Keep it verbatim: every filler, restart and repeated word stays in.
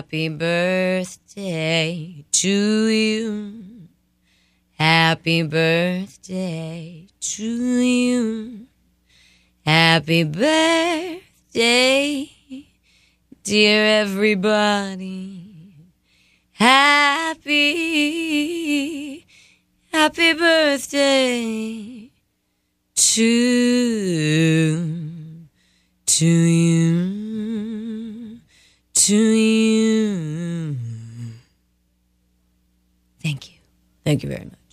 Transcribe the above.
Happy birthday to you. Happy birthday to you. Happy birthday, dear everybody. Happy, happy birthday to, to you, to you. Thank you. Thank you very much.